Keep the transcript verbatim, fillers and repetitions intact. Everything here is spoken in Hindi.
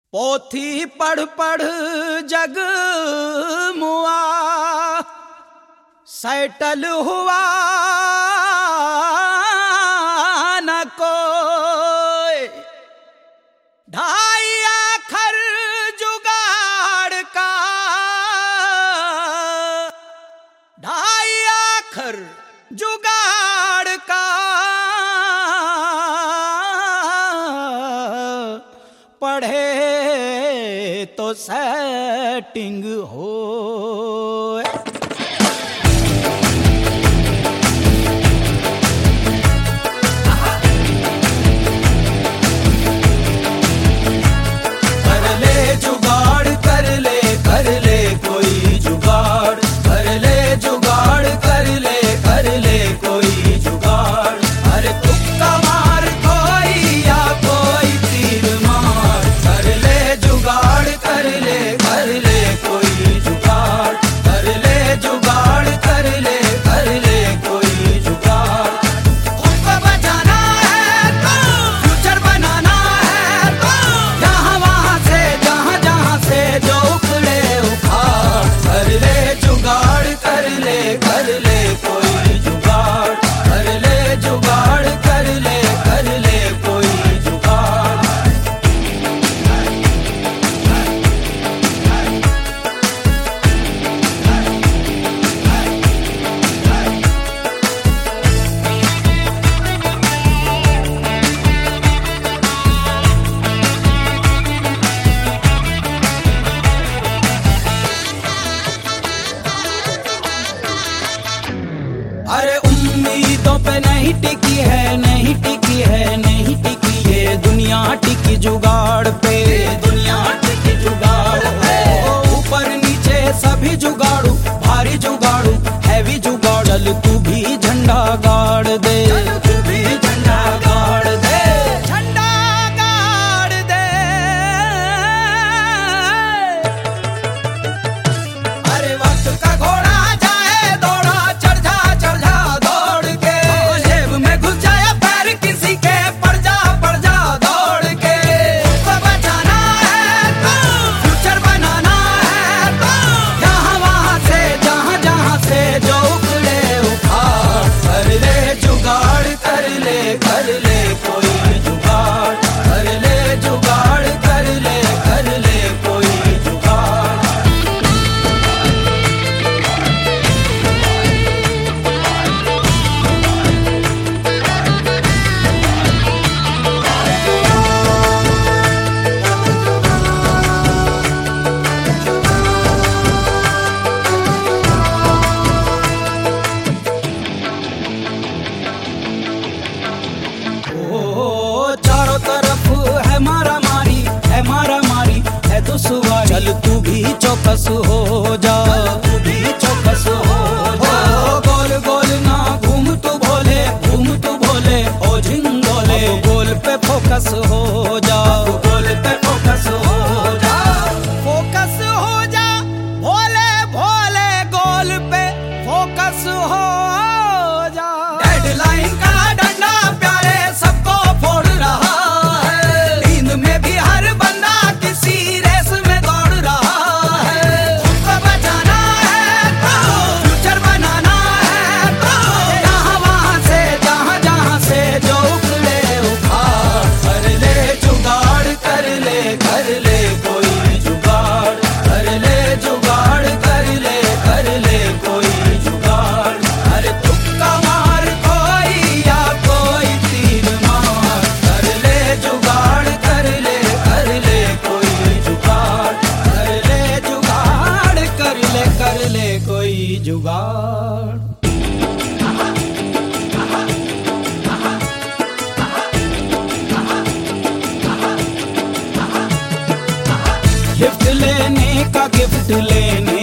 पोथी पढ़ पढ़ जग मुआ, सैटल हुआ न कोई। ढाई आखर जुगाड़ का, ढाई आखर जुगाड़ का, पढ़े तो सेटिंग हो। अरे उम्मीदों पे नहीं टिकी है, नहीं टिकी है, नहीं टिकी ये दुनिया, टिकी जुगाड़ पे। दुनिया टिकी जुगाड़ पे, ऊपर नीचे सभी जुगाड़ू, भारी जुगाड़ू, हैवी जुगाड़। चल तू भी झंडा गाड़ दे, तू भी झंडा गाड़ दे, झंडा गाड़ दे। अरे वक्त का घोड़ा जाए दौड़ा, चढ़ जा चढ़ जा दौड़ के, जेब में घुस जाए पैर किसी के, पड़ जा पड़ जा दौड़ के। को बचाना है तो, फ्यूचर बनाना है तो, यहाँ वहाँ से जहाँ जहाँ से जो उखड़े उखाड़। कर ले जुगाड़, कर ले कर ले कोई जुगाड़, कर ले जुगाड़, कर ले कर ले कोई जुगाड़। ओ चारों तरफ है मारा मारी, है मारा मारी, है दुश्वारी। चल तू भी चौकस हो जा, तू भी चौकस हो जा। गोल गोल ना घूम तू भोले, घूम तू भोले, ओ झिंगोले। गोल पे फोकस हो जा, गोल पे फोकस हो जा, फोकस हो जा। भोले भोले गोल पे फोकस हो जा। डेडलाइन का डंडा प्यारे सबको फोड़ रहा है, नींद में भी हर बंदा किसी रेस में दौड़ रहा है। खुद को बचाना है तो, फ्यूचर बनाना है तो, यहाँ वहाँ से जहाँ जहाँ से जो उखड़े उखाड़। कर ले जुगाड़, कर ले कर ले कोई जुगाड़, कर ले जुगाड़, कर ले कर ले कोई जुगाड़। अरे तुक्का मार कोई या कोई तीर मार, कर ले जुगाड़, कर ले कर ले कोई जुगाड़, कर ले जुगाड़, कर ले कर ले कोई जुगाड़। लिफ्ट लेने का गिफ्ट लेने